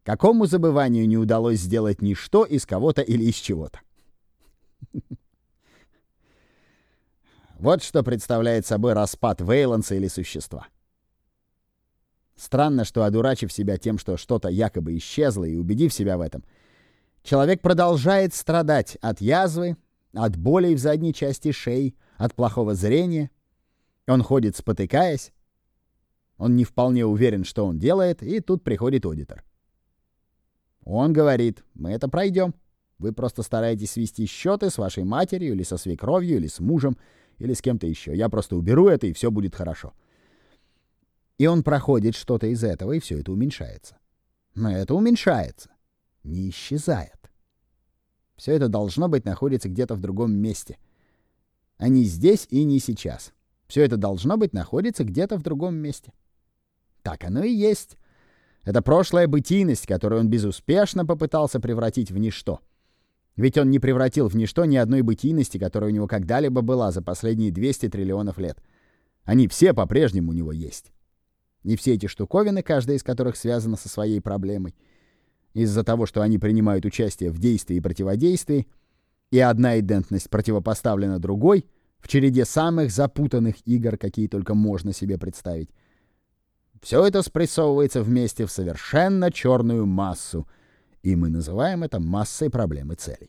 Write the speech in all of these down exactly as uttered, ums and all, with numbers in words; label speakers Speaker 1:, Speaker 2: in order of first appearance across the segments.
Speaker 1: Какому забыванию не удалось сделать ничто из кого-то или из чего-то? Вот что представляет собой распад Вейланса или существа. Странно, что, одурачив себя тем, что что-то якобы исчезло, и убедив себя в этом, человек продолжает страдать от язвы, от болей в задней части шеи, от плохого зрения. Он ходит, спотыкаясь. Он не вполне уверен, что он делает, и тут приходит аудитор. Он говорит: мы это пройдем. Вы просто стараетесь свести счеты с вашей матерью, или со свекровью, или с мужем, или с кем-то еще. Я просто уберу это, и все будет хорошо. И он проходит что-то из этого, и все это уменьшается. Но это уменьшается, не исчезает. Все это, должно быть, находится где-то в другом месте. А не здесь и не сейчас. Все это, должно быть, находится где-то в другом месте. Так оно и есть. Это прошлая бытийность, которую он безуспешно попытался превратить в ничто. Ведь он не превратил в ничто ни одной бытийности, которая у него когда-либо была за последние двести триллионов лет. Они все по-прежнему у него есть. И все эти штуковины, каждая из которых связана со своей проблемой, из-за того, что они принимают участие в действии и противодействии, и одна идентность противопоставлена другой, в череде самых запутанных игр, какие только можно себе представить. Все это спрессовывается вместе в совершенно черную массу, и мы называем это массой проблем и целей.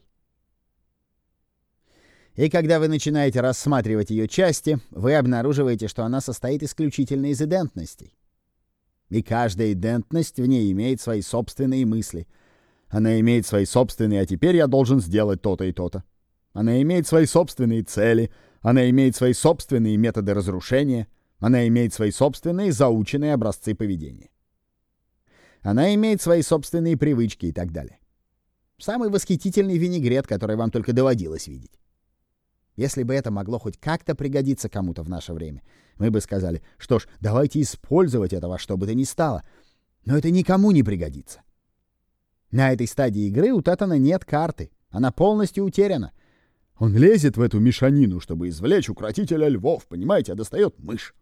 Speaker 1: И когда вы начинаете рассматривать ее части, вы обнаруживаете, что она состоит исключительно из идентностей. И каждая идентность в ней имеет свои собственные мысли. Она имеет свои собственные «а теперь я должен сделать то-то и то-то». Она имеет свои собственные цели. Она имеет свои собственные методы разрушения. Она имеет свои собственные заученные образцы поведения. Она имеет свои собственные привычки и так далее. Самый восхитительный винегрет, который вам только доводилось видеть. Если бы это могло хоть как-то пригодиться кому-то в наше время, мы бы сказали: что ж, давайте использовать это во что бы то ни стало. Но это никому не пригодится. На этой стадии игры у Тэттона нет карты. Она полностью утеряна. Он лезет в эту мешанину, чтобы извлечь укротителя львов, понимаете, а достает мышь.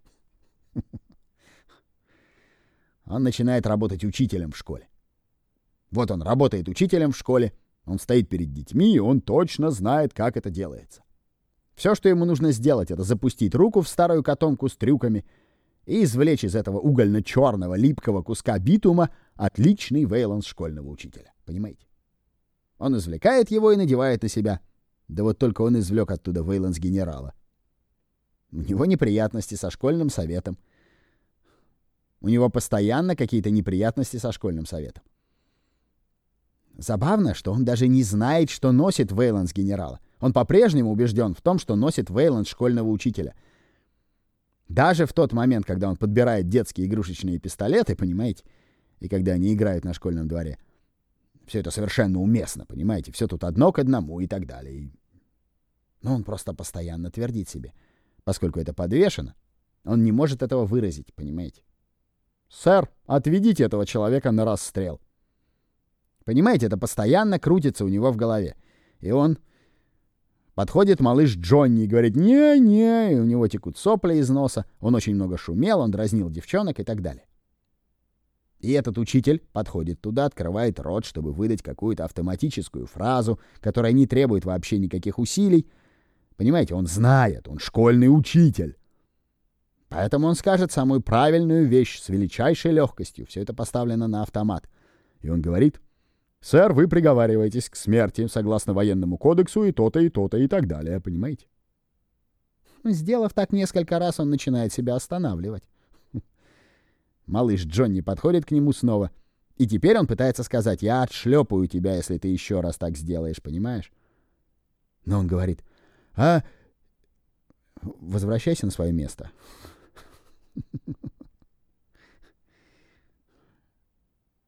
Speaker 1: Он начинает работать учителем в школе. Вот он работает учителем в школе, он стоит перед детьми, и он точно знает, как это делается. Все, что ему нужно сделать, это запустить руку в старую котомку с трюками и извлечь из этого угольно-черного липкого куска битума отличный Вейланс школьного учителя. Понимаете? Он извлекает его и надевает на себя. Да вот только он извлек оттуда Вейланс генерала. У него неприятности со школьным советом. У него постоянно какие-то неприятности со школьным советом. Забавно, что он даже не знает, что носит Вейланс генерала. Он по-прежнему убежден в том, что носит Вейланс школьного учителя. Даже в тот момент, когда он подбирает детские игрушечные пистолеты, понимаете, и когда они играют на школьном дворе. Все это совершенно уместно, понимаете, все тут одно к одному и так далее. Но он просто постоянно твердит себе. Поскольку это подвешено, он не может этого выразить, понимаете. «Сэр, отведите этого человека на расстрел». Понимаете, это постоянно крутится у него в голове. И он... Подходит малыш Джонни и говорит «не-не», и у него текут сопли из носа, он очень много шумел, он дразнил девчонок и так далее. И этот учитель подходит туда, открывает рот, чтобы выдать какую-то автоматическую фразу, которая не требует вообще никаких усилий. Понимаете, он знает, он школьный учитель. Поэтому он скажет самую правильную вещь с величайшей легкостью. Все это поставлено на автомат. И он говорит: «Сэр, вы приговариваетесь к смерти согласно военному кодексу и то-то, и то-то, и так далее». Понимаете? Сделав так несколько раз, он начинает себя останавливать. Малыш Джонни подходит к нему снова. И теперь он пытается сказать: «Я отшлепаю тебя, если ты еще раз так сделаешь», понимаешь? Но он говорит: «А... возвращайся на свое место».